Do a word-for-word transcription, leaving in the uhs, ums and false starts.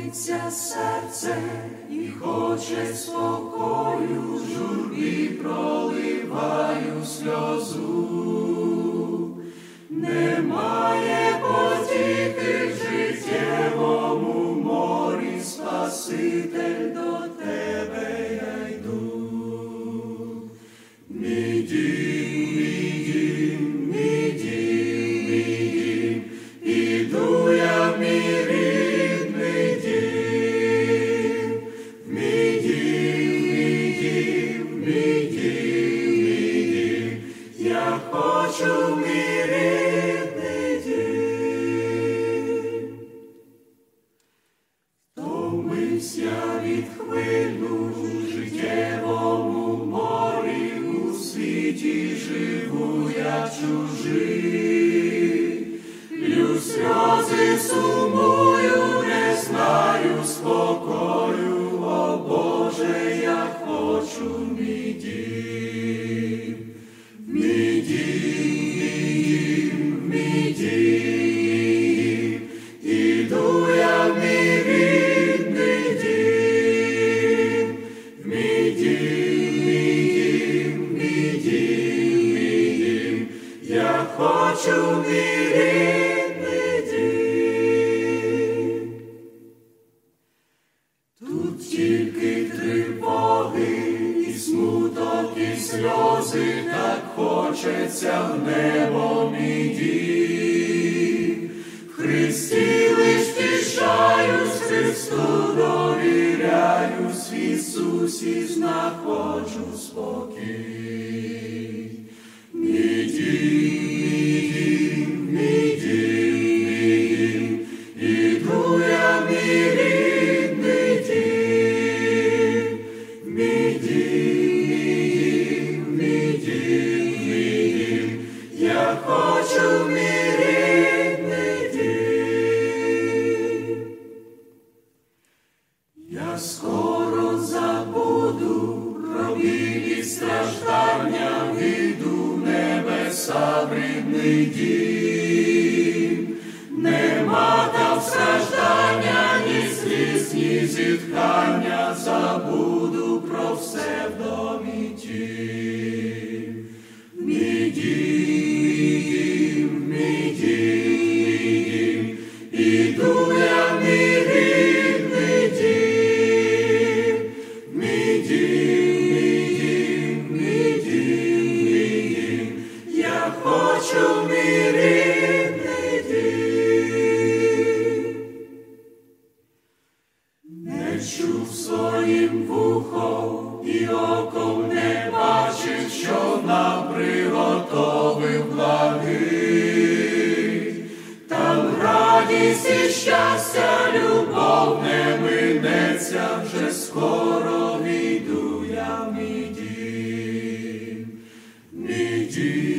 Молиться серце і хоче спокою, в журбі проливаю сльозу. Немає потіхи в життєвому морі, Спаситель, до тебе я йду. Мій дім, мій дім, мій дім, мій дім, іду я в мій рідний дім. Мій дім, мій дім, мій дім, мій дім, я хочу в мій рідний дім. Втомився від хвилю в життєвому морі, у світі живу я чужий. Лью сльози, сумую, не знаю спокою, о Боже, я хочу в мій дім. Мій дім, мій дім, іду я в мій рідний дім. Мій дім, мій дім, мій дім, мій дім, я хочу в мій рідний дім. Тут тільки тривоги і смуток, і сльози, так хочеться в небо мій дім. В Христі лиш втішаюсь, Христу довіряюсь, в Ісусі знаходжу спокій. Мій дім, мій дім, мій дім, іду я в мій рідний дім. Мій дім, мій дім, мій дім, я хочу в мій рідний дім. Я скоро забуду про біль і страждання, війду в небеса в рідний дім. Нема там страждання, ні сліз, ні зітхання, забуду про все в домі тім. Мій дім, мій дім, іду я в мій рідний дім. Мій дім, мій дім, мій дім, мій дім, я хочу в мій рідний дім. Не чув своїм вухом і оком не бачив, що нам приготовив благий. Там радість і щастя, любов не минеться, вже скоро війду я в мій дім. Мій дім.